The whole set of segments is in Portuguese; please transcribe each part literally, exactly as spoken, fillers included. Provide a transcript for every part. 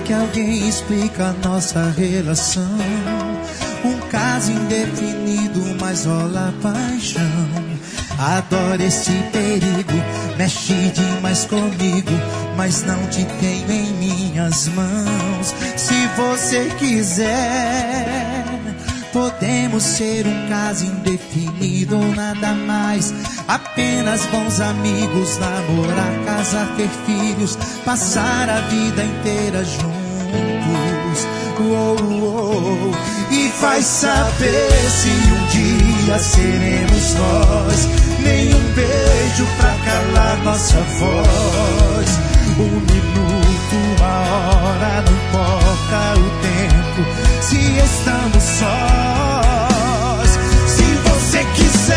que alguém explica nossa relação. Um caso indefinido, mas rola paixão. Adoro esse perigo, mexe demais comigo, mas não te tenho em minhas mãos. Se você quiser, podemos ser um caso indefinido ou nada mais. Apenas bons amigos, namorar, casar, ter filhos, passar a vida inteira juntos. Uou, uou. E vai saber se um dia seremos nós. Nenhum beijo pra calar nossa voz. Um minuto, uma hora, não importa o tempo, se estamos sós. Se você quiser,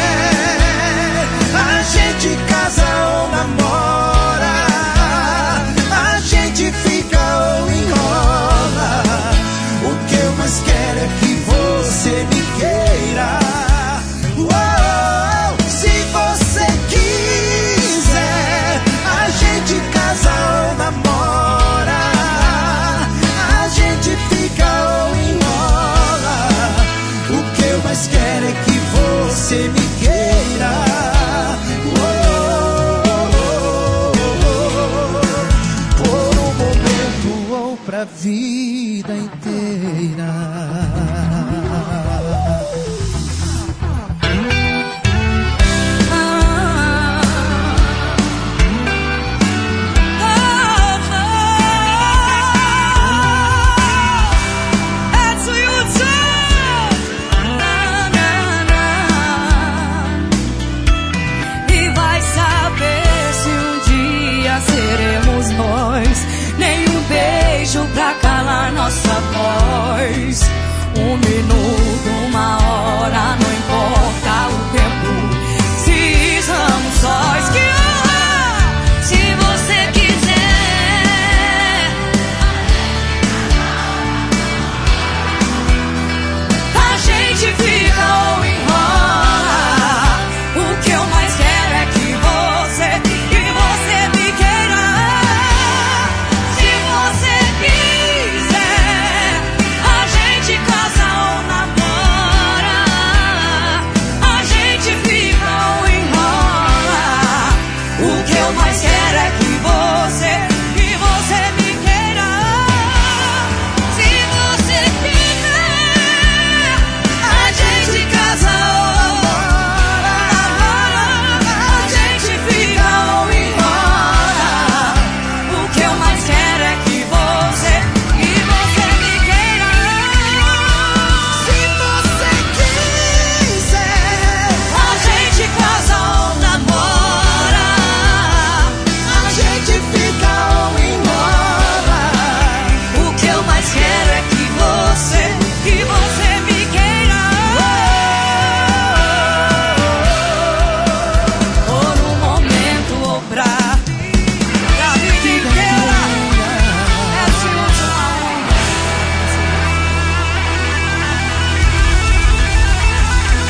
a gente casa ou namora, a gente fica ou enrola. O que eu mais quero é que você me queira. Uou, se você quiser, a gente casa ou namora, a gente fica ou enrola. O que eu mais quero é que você me queira. Uou, por um momento ou pra vida inteira. Pra calar nossa voz. Um minuto, uma hora, não importa o tempo, se estamos sós. Que honra! Se você quiser, a gente fica ou enrola. O que eu mais quero é que você, que você me queira. Se você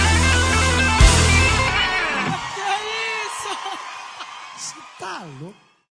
tá louco.